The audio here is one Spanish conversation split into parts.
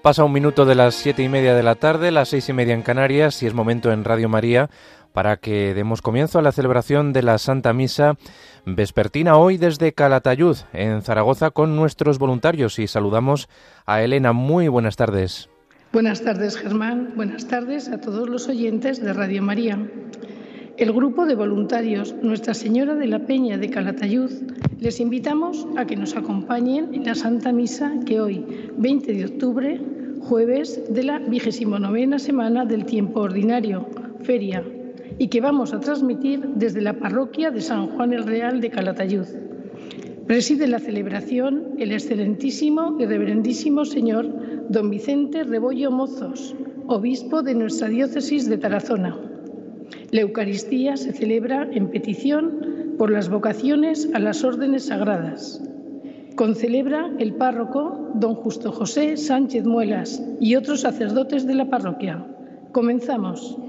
Pasa un minuto de las 7:30 de la tarde, las 6:30 en Canarias, y es momento en Radio María para que demos comienzo a la celebración de la Santa Misa vespertina hoy desde Calatayud, en Zaragoza, con nuestros voluntarios. Y saludamos a Elena. Muy buenas tardes. Buenas tardes, Germán. Buenas tardes a todos los oyentes de Radio María. El grupo de voluntarios Nuestra Señora de la Peña de Calatayud les invitamos a que nos acompañen en la Santa Misa que hoy, 20 de octubre, jueves de la 29ª semana del tiempo ordinario, feria, y que vamos a transmitir desde la parroquia de San Juan el Real de Calatayud. Preside la celebración el excelentísimo y reverendísimo señor don Vicente Rebollo Mozos, obispo de nuestra diócesis de Tarazona. La Eucaristía se celebra en petición por las vocaciones a las órdenes sagradas. Concelebra el párroco don Justo José Sánchez Muelas y otros sacerdotes de la parroquia. Comenzamos.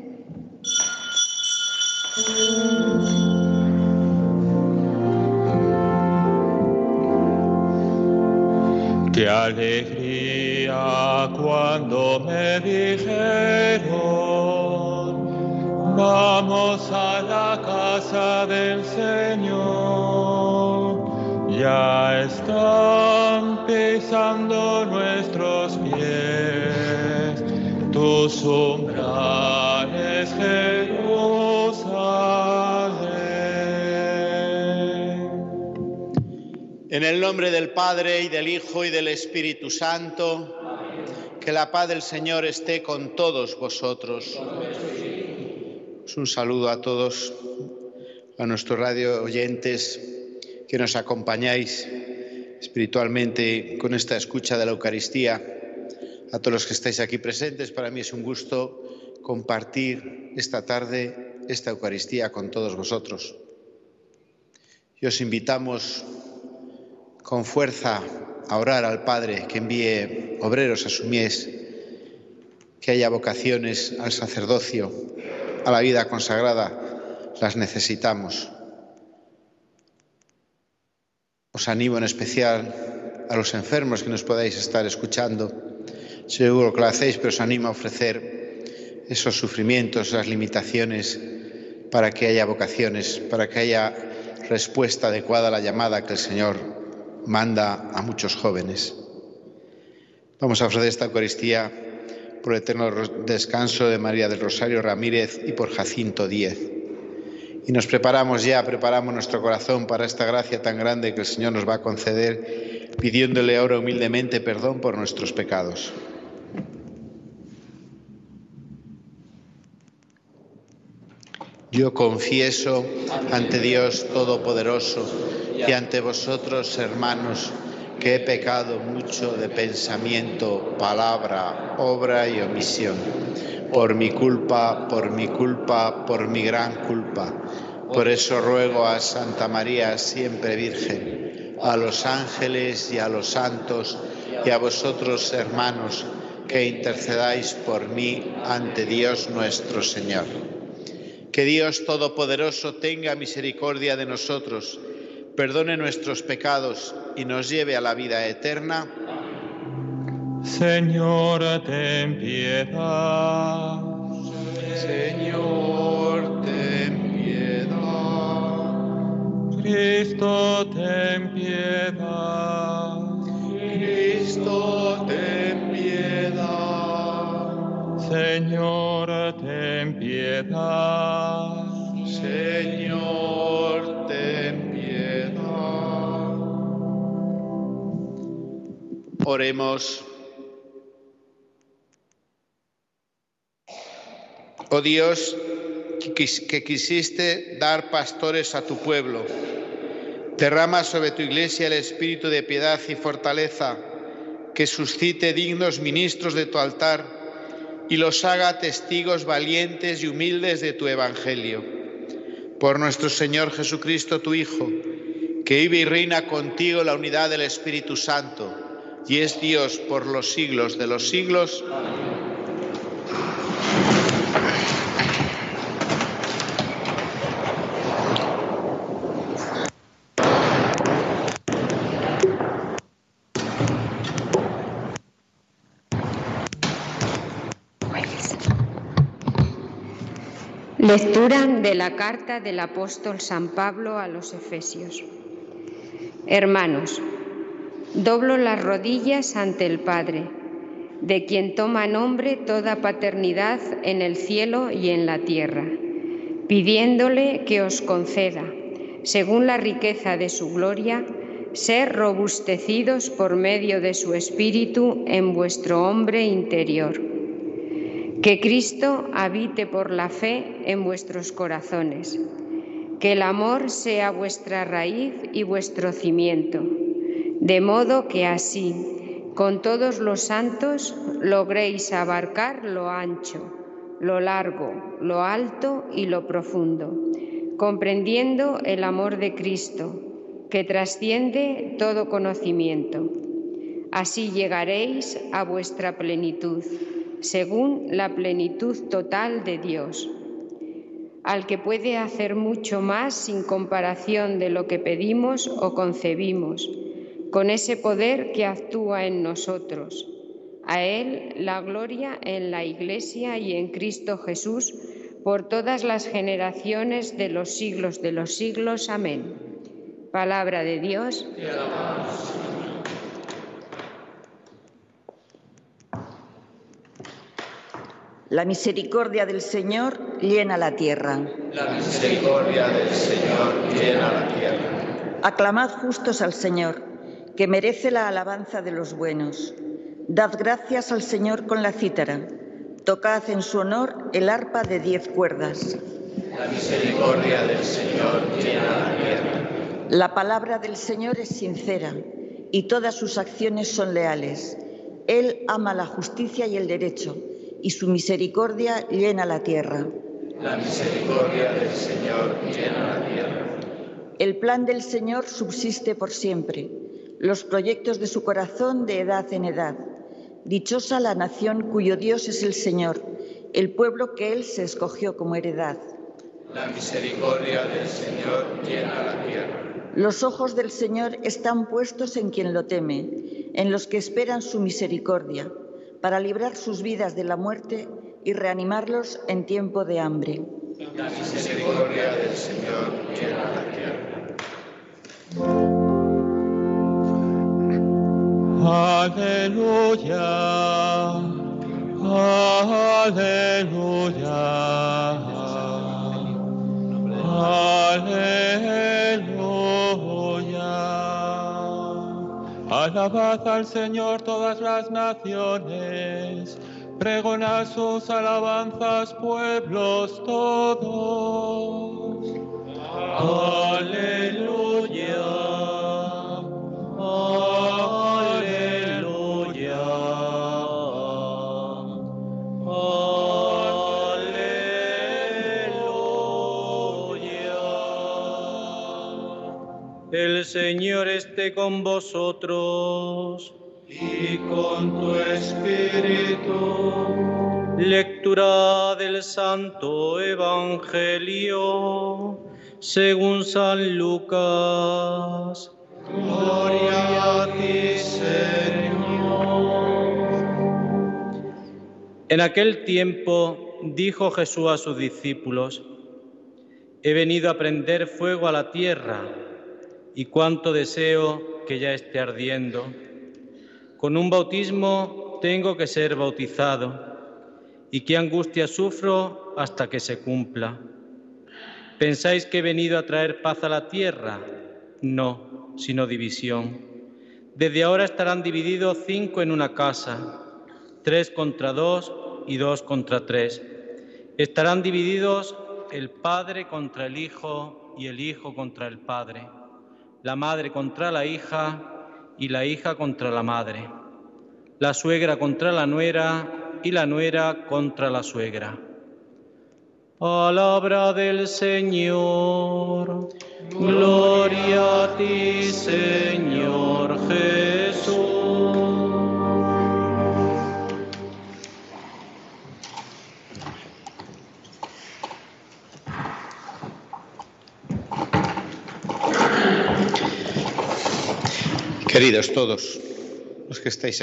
¡Qué alegría cuando me dijeron: vamos a la casa del Señor! Ya están pisando nuestros pies tus umbrales, Jerusalén. En el nombre del Padre, y del Hijo, y del Espíritu Santo, que la paz del Señor esté con todos vosotros. Un saludo a todos, a nuestros radio oyentes que nos acompañáis espiritualmente con esta escucha de la Eucaristía. A todos los que estáis aquí presentes, para mí es un gusto compartir esta tarde esta Eucaristía con todos vosotros. Y os invitamos con fuerza a orar al Padre que envíe obreros a su mies, que haya vocaciones al sacerdocio, a la vida consagrada. Las necesitamos. Os animo en especial a los enfermos que nos podáis estar escuchando. Seguro que lo hacéis, pero os animo a ofrecer esos sufrimientos, esas limitaciones, para que haya vocaciones, para que haya respuesta adecuada a la llamada que el Señor manda a muchos jóvenes. Vamos a ofrecer esta Eucaristía por el eterno descanso de María del Rosario Ramírez y por Jacinto Díez. Y nos preparamos nuestro corazón para esta gracia tan grande que el Señor nos va a conceder, pidiéndole ahora humildemente perdón por nuestros pecados. Yo confieso ante Dios Todopoderoso y ante vosotros, hermanos, que he pecado mucho de pensamiento, palabra, obra y omisión. Por mi culpa, por mi gran culpa. Por eso ruego a Santa María, siempre Virgen, a los ángeles y a los santos, y a vosotros, hermanos, que intercedáis por mí ante Dios nuestro Señor. Que Dios Todopoderoso tenga misericordia de nosotros, perdone nuestros pecados y nos lleve a la vida eterna. Señor, ten piedad. Señor, ten piedad. Cristo, ten piedad. Cristo, ten piedad. Señor, ten piedad. Señor, ten piedad. Oremos. Oh Dios, que quisiste dar pastores a tu pueblo, derrama sobre tu Iglesia el espíritu de piedad y fortaleza, que suscite dignos ministros de tu altar y los haga testigos valientes y humildes de tu Evangelio. Por nuestro Señor Jesucristo, tu Hijo, que vive y reina contigo en la unidad del Espíritu Santo, y es Dios por los siglos de los siglos. Amén. Lectura de la carta del apóstol San Pablo a los Efesios. Hermanos, doblo las rodillas ante el Padre, de quien toma nombre toda paternidad en el cielo y en la tierra, pidiéndole que os conceda, según la riqueza de su gloria, ser robustecidos por medio de su Espíritu en vuestro hombre interior. Que Cristo habite por la fe en vuestros corazones. Que el amor sea vuestra raíz y vuestro cimiento, de modo que así, con todos los santos, logréis abarcar lo ancho, lo largo, lo alto y lo profundo, comprendiendo el amor de Cristo, que trasciende todo conocimiento. Así llegaréis a vuestra plenitud, según la plenitud total de Dios, al que puede hacer mucho más sin comparación de lo que pedimos o concebimos, con ese poder que actúa en nosotros. A Él la gloria en la Iglesia y en Cristo Jesús por todas las generaciones de los siglos. Amén. Palabra de Dios. Te alabamos. La misericordia del Señor llena la tierra. La misericordia del Señor llena la tierra. Aclamad justos al Señor, que merece la alabanza de los buenos. Dad gracias al Señor con la cítara. Tocad en su honor el arpa de 10 cuerdas. La misericordia del Señor llena la tierra. La palabra del Señor es sincera y todas sus acciones son leales. Él ama la justicia y el derecho, y su misericordia llena la tierra. La misericordia del Señor llena la tierra. El plan del Señor subsiste por siempre, los proyectos de su corazón de edad en edad. Dichosa la nación cuyo Dios es el Señor, el pueblo que Él se escogió como heredad. La misericordia del Señor llena la tierra. Los ojos del Señor están puestos en quien lo teme, en los que esperan su misericordia, para librar sus vidas de la muerte y reanimarlos en tiempo de hambre. La misericordia del Señor llena la tierra. Aleluya, aleluya, aleluya. Alabad al Señor todas las naciones, pregonad sus alabanzas pueblos todos. Aleluya, aleluya, aleluya. El Señor esté con vosotros. Y con tu espíritu. Lectura del Santo Evangelio según San Lucas. Gloria a ti, Señor. En aquel tiempo dijo Jesús a sus discípulos: He venido a prender fuego a la tierra, y cuánto deseo que ya esté ardiendo. Con un bautismo tengo que ser bautizado, y qué angustia sufro hasta que se cumpla. ¿Pensáis que he venido a traer paz a la tierra? No, sino división. Desde ahora estarán divididos 5 en una casa, 3 contra 2 y 2 contra 3. Estarán divididos el padre contra el hijo y el hijo contra el padre, la madre contra la hija y la hija contra la madre, la suegra contra la nuera y la nuera contra la suegra. Palabra del Señor. Gloria a ti, Señor Jesús. Queridos todos, los que estáis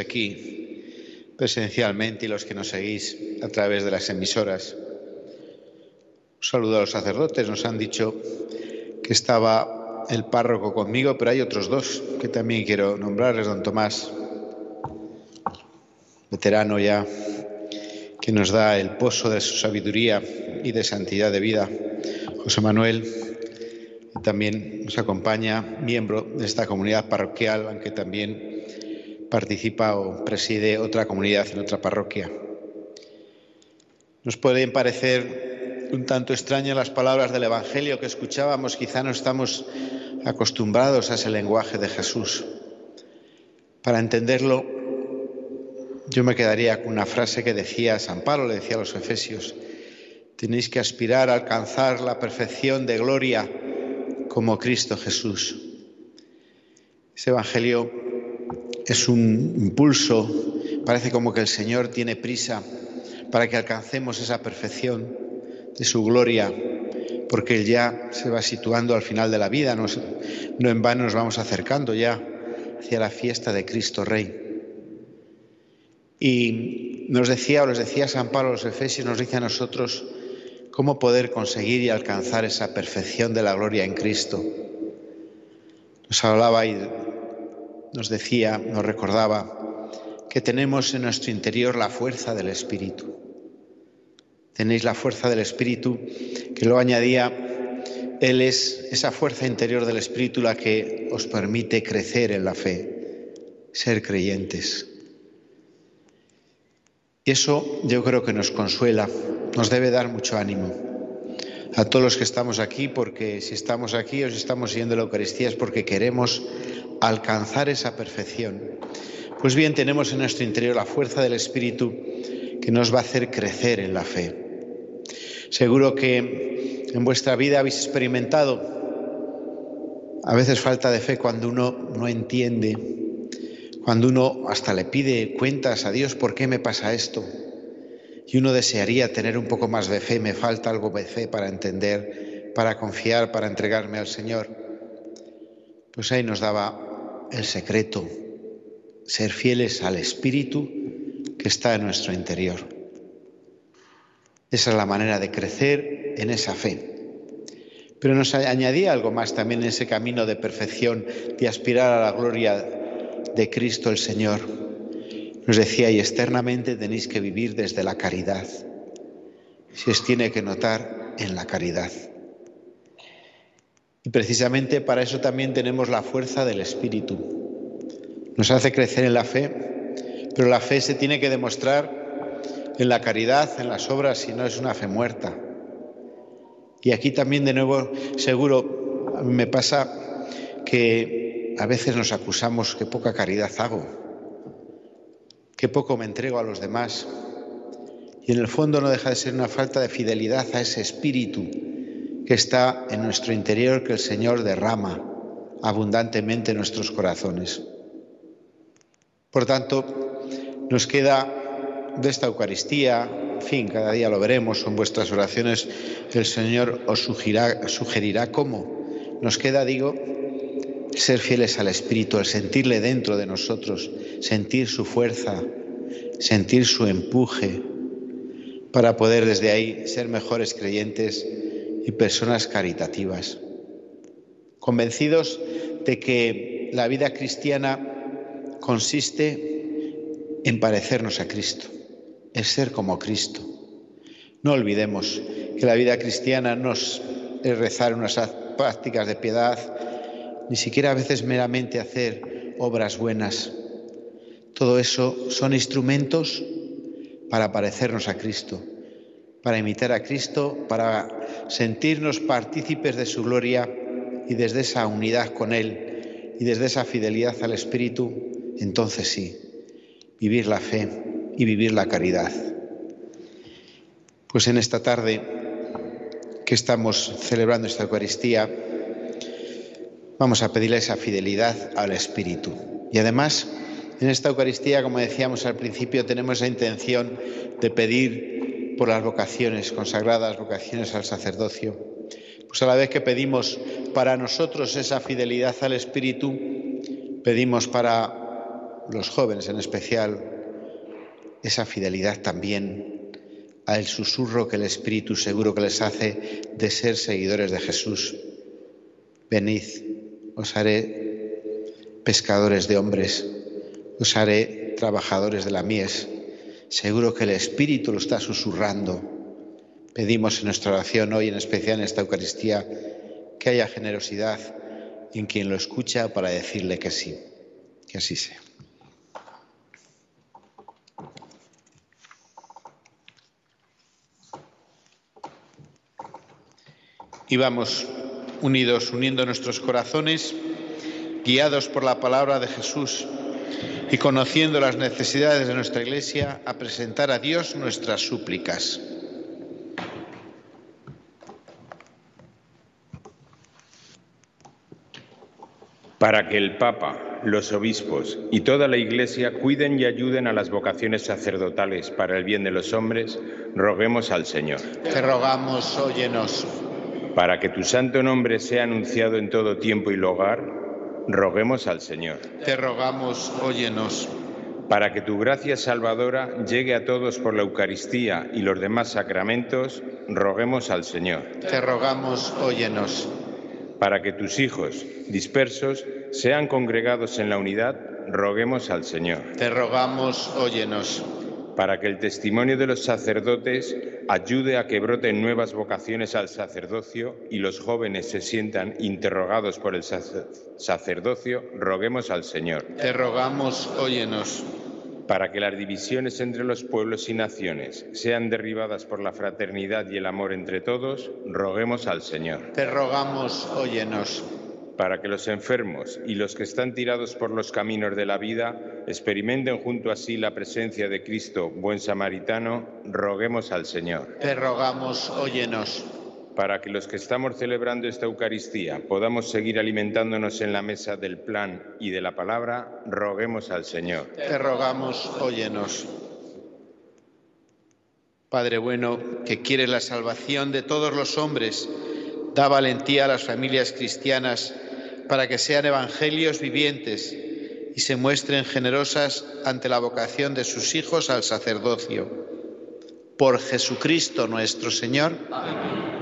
aquí presencialmente y los que nos seguís a través de las emisoras, Un saludo a los sacerdotes. Nos han dicho que estaba el párroco conmigo, pero hay otros dos que también quiero nombrarles. Don Tomás, veterano ya, que nos da el pozo de su sabiduría y de santidad de vida. José Manuel, que también nos acompaña, miembro de esta comunidad parroquial, aunque también participa o preside otra comunidad en otra parroquia. Nos pueden parecer un tanto extrañas las palabras del Evangelio que escuchábamos, quizá no estamos acostumbrados a ese lenguaje de Jesús. Para entenderlo, yo me quedaría con una frase que decía San Pablo, le decía a los Efesios: tenéis que aspirar a alcanzar la perfección de gloria como Cristo Jesús. Ese Evangelio es un impulso, parece como que el Señor tiene prisa para que alcancemos esa perfección de su gloria, porque Él ya se va situando al final de la vida, no en vano nos vamos acercando ya hacia la fiesta de Cristo Rey. Y nos decía San Pablo a los Efesios, nos dice a nosotros cómo poder conseguir y alcanzar esa perfección de la gloria en Cristo. Nos hablaba y nos decía, nos recordaba que tenemos en nuestro interior la fuerza del Espíritu. Tenéis la fuerza del Espíritu, que lo añadía, Él es esa fuerza interior del Espíritu la que os permite crecer en la fe, ser creyentes. Y eso yo creo que nos consuela, nos debe dar mucho ánimo a todos los que estamos aquí, porque si estamos aquí o si estamos siguiendo la Eucaristía es porque queremos alcanzar esa perfección. Pues bien, tenemos en nuestro interior la fuerza del Espíritu que nos va a hacer crecer en la fe. Seguro que en vuestra vida habéis experimentado a veces falta de fe cuando uno no entiende, cuando uno hasta le pide cuentas a Dios, ¿por qué me pasa esto? Y uno desearía tener un poco más de fe, me falta algo de fe para entender, para confiar, para entregarme al Señor. Pues ahí nos daba el secreto, ser fieles al Espíritu que está en nuestro interior. Esa es la manera de crecer en esa fe. Pero nos añadía algo más también en ese camino de perfección, de aspirar a la gloria de Cristo el Señor. Nos decía, y externamente tenéis que vivir desde la caridad. Se os tiene que notar en la caridad. Y precisamente para eso también tenemos la fuerza del Espíritu. Nos hace crecer en la fe, pero la fe se tiene que demostrar en la caridad, en las obras, si no es una fe muerta. Y aquí también de nuevo, seguro, a mí me pasa que a veces nos acusamos que poca caridad hago, que poco me entrego a los demás. Y en el fondo no deja de ser una falta de fidelidad a ese espíritu que está en nuestro interior, que el Señor derrama abundantemente en nuestros corazones. Por tanto, nos queda de esta Eucaristía, en fin, cada día lo veremos, son vuestras oraciones, el Señor os sugerirá cómo. Nos queda, digo, ser fieles al Espíritu, el sentirle dentro de nosotros, sentir su fuerza, sentir su empuje, para poder desde ahí ser mejores creyentes y personas caritativas. Convencidos de que la vida cristiana consiste en parecernos a Cristo, es ser como Cristo. No olvidemos que la vida cristiana no es rezar unas prácticas de piedad, ni siquiera a veces meramente hacer obras buenas. Todo eso son instrumentos para parecernos a Cristo, para imitar a Cristo, para sentirnos partícipes de su gloria y desde esa unidad con Él y desde esa fidelidad al Espíritu, entonces sí, vivir la fe y vivir la caridad. Pues en esta tarde que estamos celebrando esta Eucaristía, vamos a pedirle esa fidelidad al Espíritu. Y además, en esta Eucaristía, como decíamos al principio, tenemos esa intención de pedir por las vocaciones consagradas, vocaciones al sacerdocio. Pues a la vez que pedimos para nosotros esa fidelidad al Espíritu, pedimos para los jóvenes en especial esa fidelidad también al susurro que el Espíritu seguro que les hace de ser seguidores de Jesús. Venid, os haré pescadores de hombres, os haré trabajadores de la mies. Seguro que el Espíritu lo está susurrando. Pedimos en nuestra oración hoy, en especial en esta Eucaristía, que haya generosidad en quien lo escucha para decirle que sí, que así sea. Y vamos uniendo nuestros corazones, guiados por la palabra de Jesús y conociendo las necesidades de nuestra Iglesia, a presentar a Dios nuestras súplicas. Para que el Papa, los obispos y toda la Iglesia cuiden y ayuden a las vocaciones sacerdotales para el bien de los hombres, roguemos al Señor. Te rogamos, óyenos. Para que tu santo nombre sea anunciado en todo tiempo y lugar, roguemos al Señor. Te rogamos, óyenos. Para que tu gracia salvadora llegue a todos por la Eucaristía y los demás sacramentos, roguemos al Señor. Te rogamos, óyenos. Para que tus hijos, dispersos, sean congregados en la unidad, roguemos al Señor. Te rogamos, óyenos. Para que el testimonio de los sacerdotes ayude a que broten nuevas vocaciones al sacerdocio y los jóvenes se sientan interrogados por el sacerdocio, roguemos al Señor. Te rogamos, óyenos. Para que las divisiones entre los pueblos y naciones sean derribadas por la fraternidad y el amor entre todos, roguemos al Señor. Te rogamos, óyenos. Para que los enfermos y los que están tirados por los caminos de la vida experimenten junto a sí la presencia de Cristo, buen samaritano, roguemos al Señor. Te rogamos, óyenos. Para que los que estamos celebrando esta Eucaristía podamos seguir alimentándonos en la mesa del plan y de la palabra, roguemos al Señor. Te rogamos, óyenos. Padre bueno, que quieres la salvación de todos los hombres, da valentía a las familias cristianas para que sean evangelios vivientes y se muestren generosas ante la vocación de sus hijos al sacerdocio. Por Jesucristo nuestro Señor. Amén.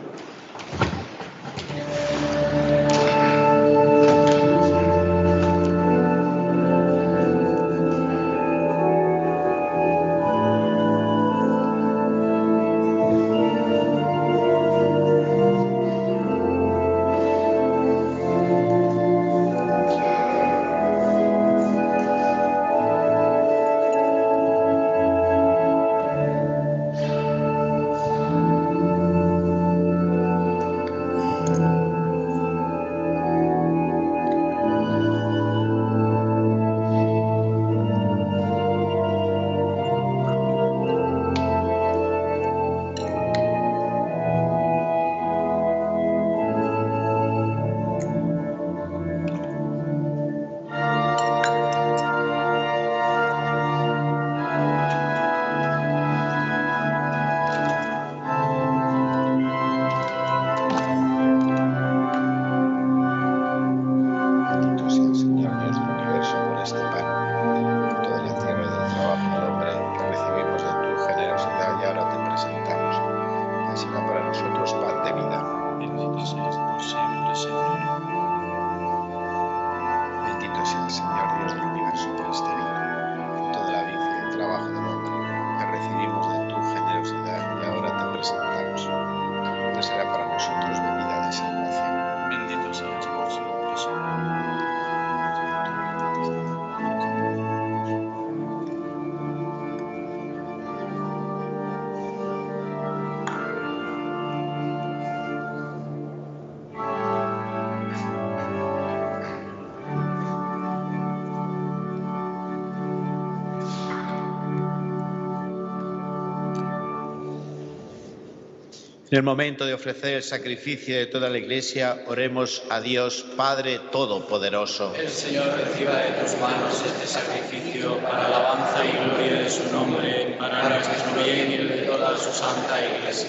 En el momento de ofrecer el sacrificio de toda la Iglesia, oremos a Dios Padre Todopoderoso. El Señor reciba de tus manos este sacrificio para alabanza y gloria de su nombre, para nuestro bien y el de toda su santa Iglesia.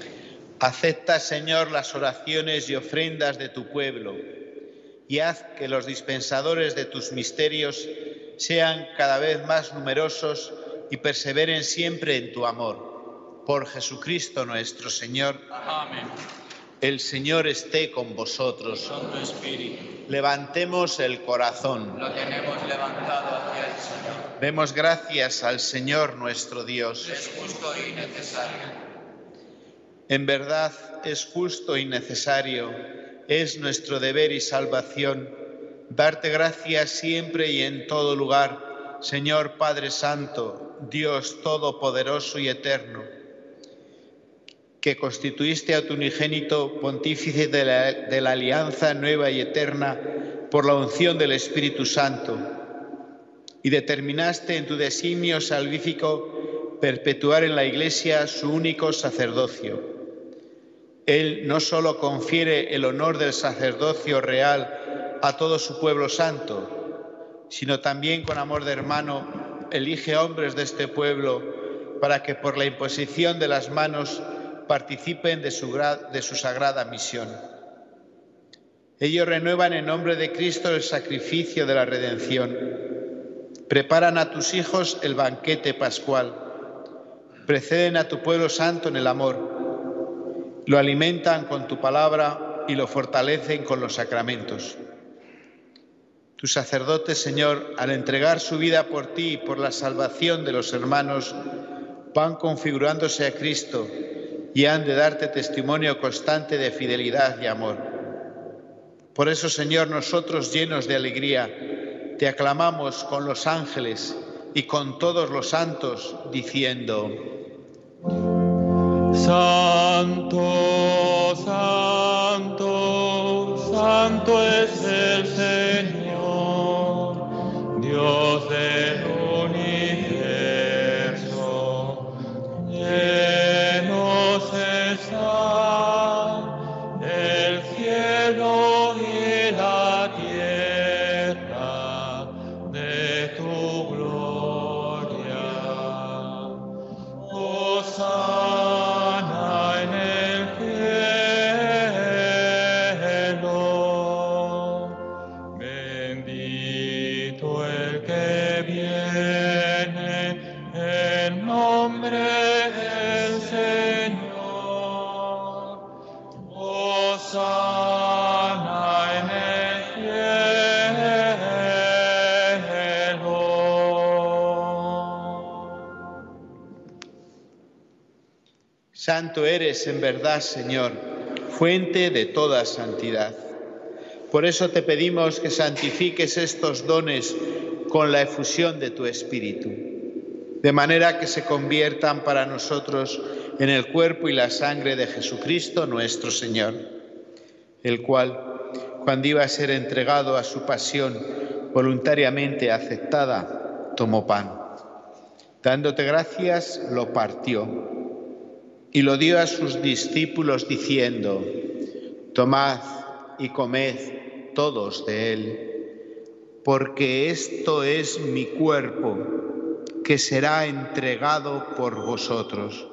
Acepta, Señor, las oraciones y ofrendas de tu pueblo y haz que los dispensadores de tus misterios sean cada vez más numerosos y perseveren siempre en tu amor. Por Jesucristo nuestro Señor. Amén. El Señor esté con vosotros. Con tu espíritu. Levantemos el corazón. Lo tenemos levantado hacia el Señor. Demos gracias al Señor nuestro Dios. Es justo y necesario. En verdad es justo y necesario, es nuestro deber y salvación, darte gracias siempre y en todo lugar, Señor Padre Santo, Dios Todopoderoso y Eterno, que constituiste a tu unigénito pontífice de la alianza nueva y eterna por la unción del Espíritu Santo, y determinaste en tu designio salvífico perpetuar en la Iglesia su único sacerdocio. Él no solo confiere el honor del sacerdocio real a todo su pueblo santo, sino también con amor de hermano elige hombres de este pueblo para que por la imposición de las manos participen de su sagrada misión. Ellos renuevan en nombre de Cristo el sacrificio de la redención, preparan a tus hijos el banquete pascual, preceden a tu pueblo santo en el amor, lo alimentan con tu palabra y lo fortalecen con los sacramentos. Tus sacerdotes, Señor, al entregar su vida por ti y por la salvación de los hermanos, van configurándose a Cristo y han de darte testimonio constante de fidelidad y amor. Por eso, Señor, nosotros, llenos de alegría, te aclamamos con los ángeles y con todos los santos, diciendo: Santo, santo, santo es el Señor, Dios del universo. Llenos están el cielo y la tierra de tu gloria. Hosana en el cielo, bendito el que viene en nombre del Señor. Hosana en el cielo. Santo eres en verdad, Señor, fuente de toda santidad. Por eso te pedimos que santifiques estos dones con la efusión de tu Espíritu, de manera que se conviertan para nosotros en el cuerpo y la sangre de Jesucristo nuestro Señor, el cual, cuando iba a ser entregado a su pasión voluntariamente aceptada, tomó pan. Dándote gracias, lo partió y lo dio a sus discípulos diciendo: tomad y comed todos de él, porque esto es mi cuerpo, que será entregado por vosotros.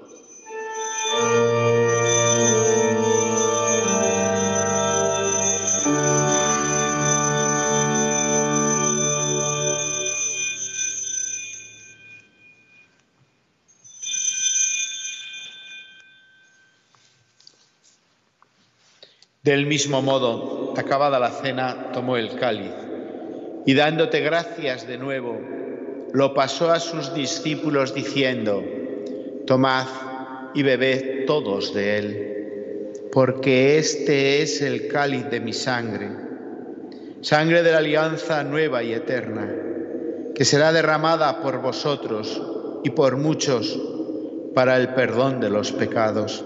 Del mismo modo, acabada la cena, tomó el cáliz y dándote gracias de nuevo, lo pasó a sus discípulos diciendo: tomad y bebed todos de él, porque este es el cáliz de mi sangre, sangre de la alianza nueva y eterna, que será derramada por vosotros y por muchos para el perdón de los pecados.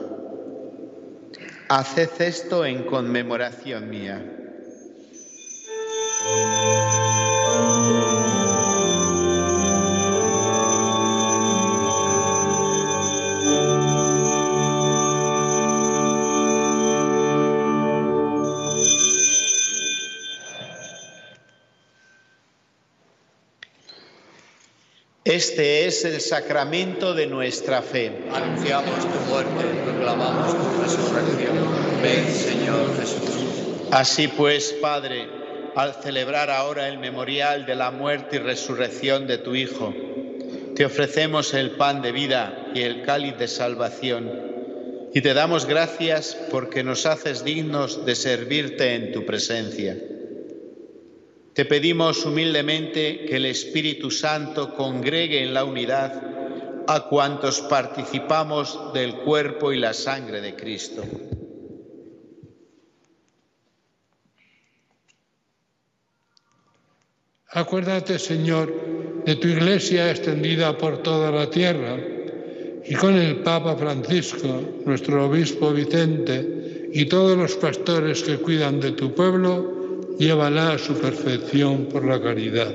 Haced esto en conmemoración mía. Este es el sacramento de nuestra fe. Anunciamos tu muerte, proclamamos tu resurrección. Ven, Señor Jesús. Así pues, Padre, al celebrar ahora el memorial de la muerte y resurrección de tu Hijo, te ofrecemos el pan de vida y el cáliz de salvación, y te damos gracias porque nos haces dignos de servirte en tu presencia. Te pedimos humildemente que el Espíritu Santo congregue en la unidad a cuantos participamos del cuerpo y la sangre de Cristo. Acuérdate, Señor, de tu Iglesia extendida por toda la tierra, y con el Papa Francisco, nuestro obispo Vicente y todos los pastores que cuidan de tu pueblo, llévala a su perfección por la caridad.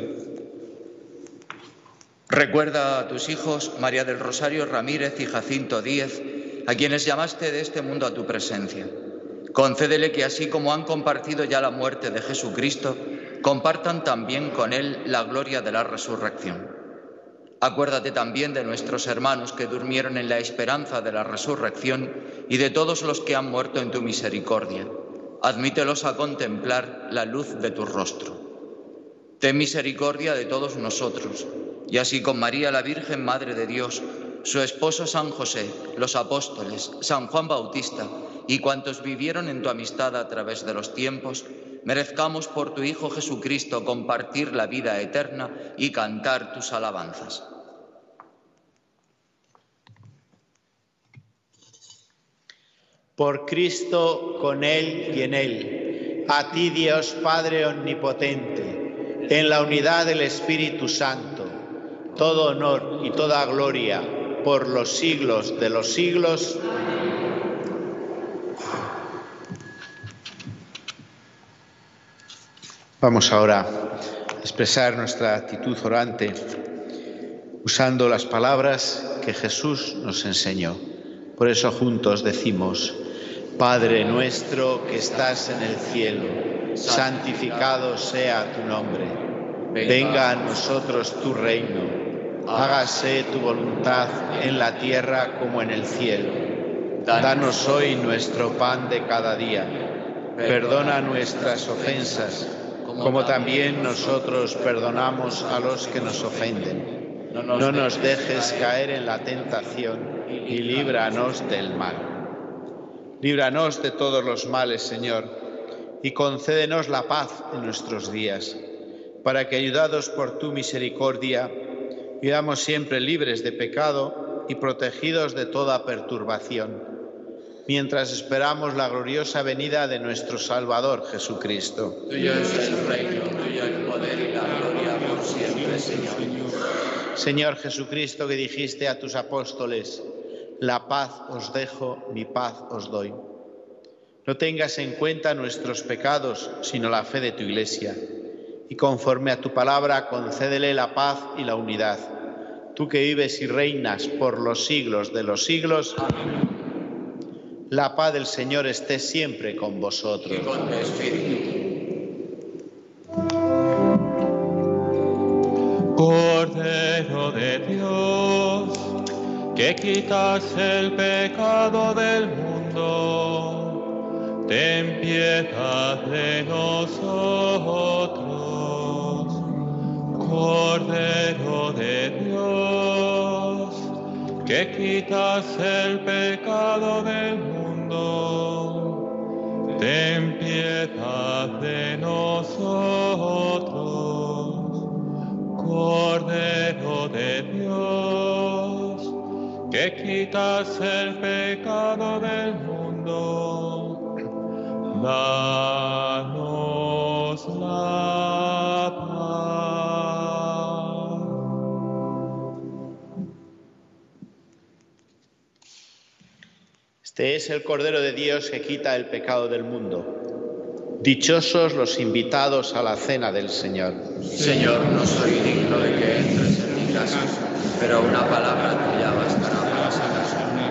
Recuerda a tus hijos María del Rosario Ramírez y Jacinto Díez, a quienes llamaste de este mundo a tu presencia. Concédele que así como han compartido ya la muerte de Jesucristo, compartan también con Él la gloria de la resurrección. Acuérdate también de nuestros hermanos que durmieron en la esperanza de la resurrección y de todos los que han muerto en tu misericordia. Admítelos a contemplar la luz de tu rostro. Ten misericordia de todos nosotros, y así con María la Virgen Madre de Dios, su esposo San José, los apóstoles, San Juan Bautista y cuantos vivieron en tu amistad a través de los tiempos, merezcamos por tu Hijo Jesucristo compartir la vida eterna y cantar tus alabanzas. Por Cristo, con Él y en Él, a ti Dios Padre Omnipotente, en la unidad del Espíritu Santo, todo honor y toda gloria por los siglos de los siglos. Vamos ahora a expresar nuestra actitud orante usando las palabras que Jesús nos enseñó. Por eso juntos decimos: Padre nuestro que estás en el cielo, santificado sea tu nombre. Venga a nosotros tu reino. Hágase tu voluntad en la tierra como en el cielo. Danos hoy nuestro pan de cada día. Perdona nuestras ofensas, como también nosotros perdonamos a los que nos ofenden. No nos dejes caer en la tentación y líbranos del mal. Líbranos de todos los males, Señor, y concédenos la paz en nuestros días, para que, ayudados por tu misericordia, vivamos siempre libres de pecado y protegidos de toda perturbación, mientras esperamos la gloriosa venida de nuestro Salvador Jesucristo. Tuyo es el reino, tuyo el poder y la gloria por siempre, Señor. Señor Jesucristo, que dijiste a tus apóstoles: la paz os dejo, mi paz os doy. No tengas en cuenta nuestros pecados, sino la fe de tu Iglesia, y conforme a tu palabra concédele la paz y la unidad. Tú que vives y reinas por los siglos de los siglos. Amén. La paz del Señor esté siempre con vosotros. Y con tu espíritu. Cordero de Dios, que quitas el pecado del mundo, ten piedad de nosotros. Cordero de Dios, que quitas el pecado del mundo, ten piedad de nosotros. Cordero de Dios, que quitas el pecado del mundo, danos la paz. Este es el Cordero de Dios que quita el pecado del mundo. Dichosos los invitados a la cena del Señor. Señor, no soy digno de que entres en mi casa, pero una palabra tuya bastará para sanarme.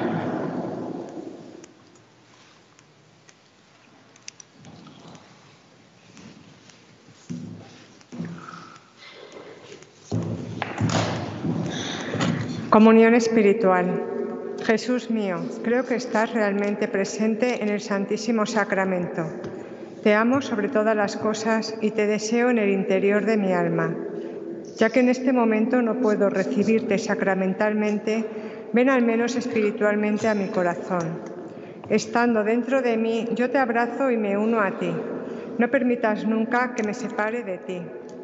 Comunión espiritual. Jesús mío, creo que estás realmente presente en el Santísimo Sacramento. Te amo sobre todas las cosas y te deseo en el interior de mi alma. Ya que en este momento no puedo recibirte sacramentalmente, Ven al menos espiritualmente a mi corazón. Estando dentro de mí, yo te abrazo y me uno a ti. No permitas nunca que me separe de ti.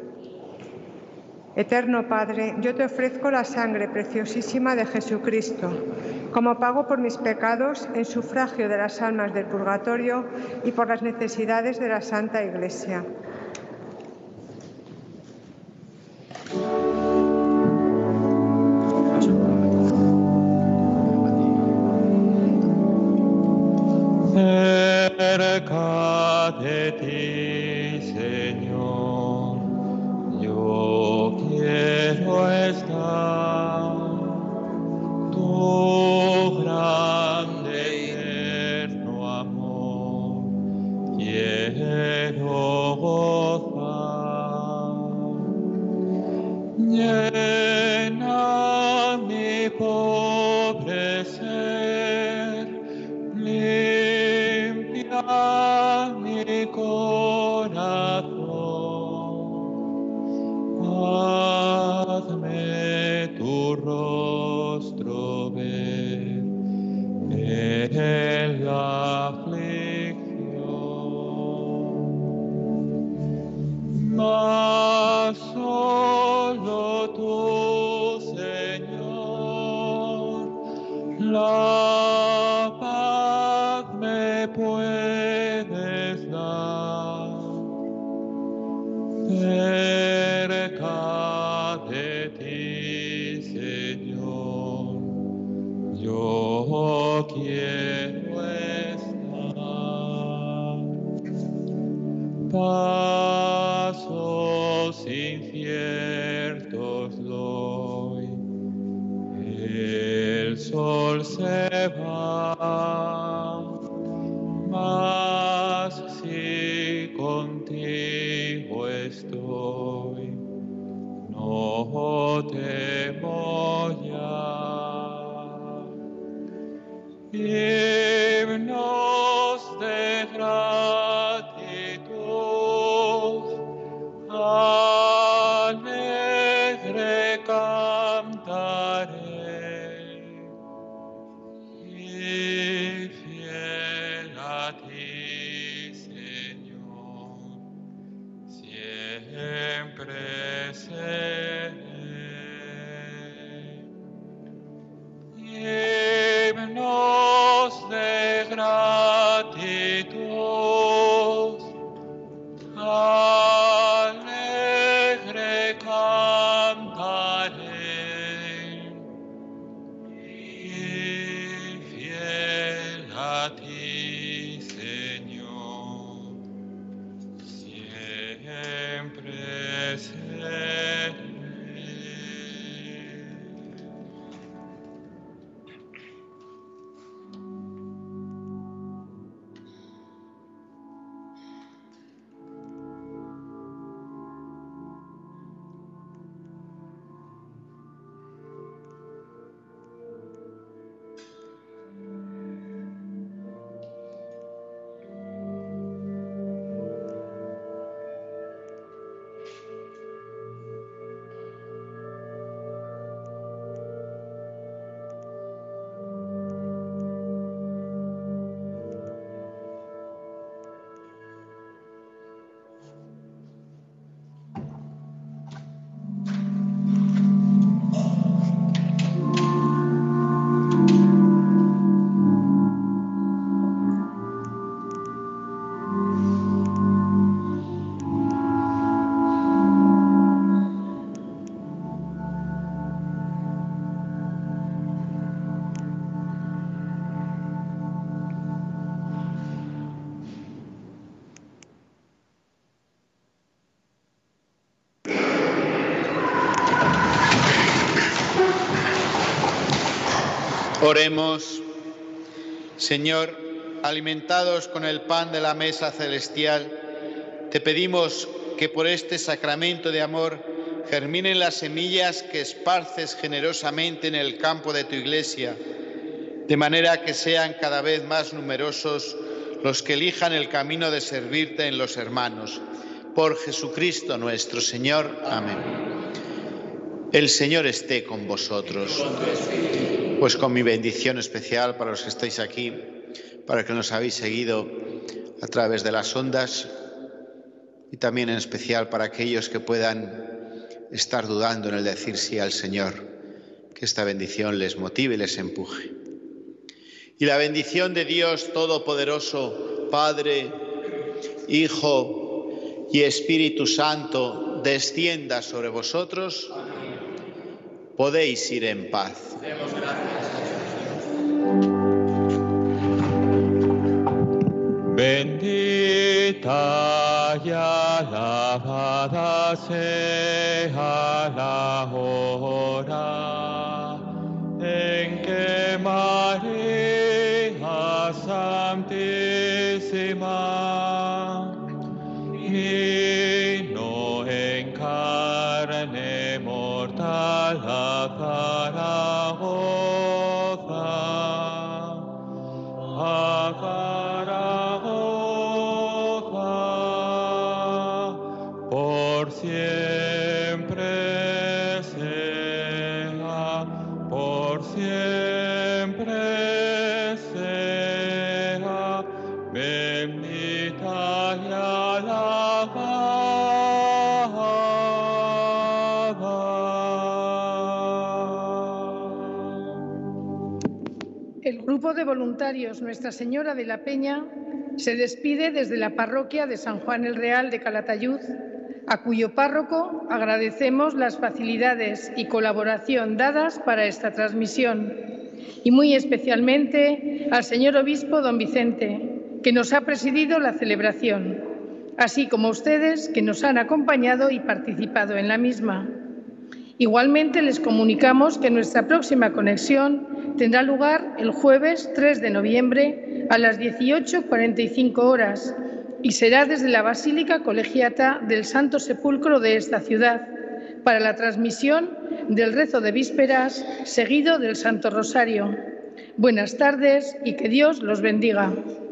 Eterno Padre, yo te ofrezco la sangre preciosísima de Jesucristo, como pago por mis pecados en sufragio de las almas del purgatorio y por las necesidades de la Santa Iglesia. Cerca de ti, Señor, yo quiero estar. Tu grande y eterno amor quiero gozar. Llena mi pobre ser, limpia mi corazón, hazme tu rostro ver en la aflicción. Mas solo tú, Señor, la paz me puedes dar. Cerca de ti, Señor, yo quiero estar. Pasos inciertos doy, el sol se va, mas si contigo estoy, no temo ya. Himnos de gratitud, alegre cantaré, y fiel a ti, Señor, siempre seré. Himnos de gratitud, alegre cantaré, y fiel a ti, Señor, siempre seré. Oremos. Señor, alimentados con el pan de la mesa celestial, te pedimos que por este sacramento de amor germinen las semillas que esparces generosamente en el campo de tu Iglesia, de manera que sean cada vez más numerosos los que elijan el camino de servirte en los hermanos. Por Jesucristo nuestro Señor. Amén. El Señor esté con vosotros. Pues con mi bendición especial para los que estáis aquí, para que nos habéis seguido a través de las ondas, y también en especial para aquellos que puedan estar dudando en el decir sí al Señor, que esta bendición les motive y les empuje. Y la bendición de Dios Todopoderoso, Padre, Hijo y Espíritu Santo, descienda sobre vosotros. Podéis ir en paz. Bendita y alabada sea la hora en que María Santísima vino en carne mortal a Zaragoza, por siempre sea, por siempre sea, bendita y alabada. El grupo de voluntarios Nuestra Señora de la Peña se despide desde la parroquia de San Juan el Real de Calatayud, a cuyo párroco agradecemos las facilidades y colaboración dadas para esta transmisión, y muy especialmente al señor obispo don Vicente, que nos ha presidido la celebración, así como a ustedes que nos han acompañado y participado en la misma. Igualmente les comunicamos que nuestra próxima conexión tendrá lugar el jueves 3 de noviembre a las 18:45 horas y será desde la Basílica Colegiata del Santo Sepulcro de esta ciudad para la transmisión del rezo de vísperas seguido del Santo Rosario. Buenas tardes y que Dios los bendiga.